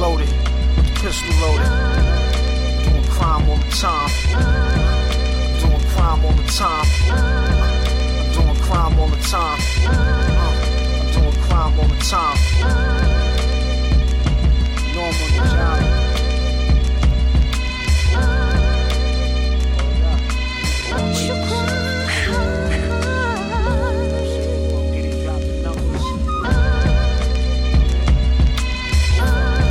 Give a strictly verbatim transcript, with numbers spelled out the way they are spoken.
loaded, with the pistol loaded. Doing crime all the time. Doing crime all the time.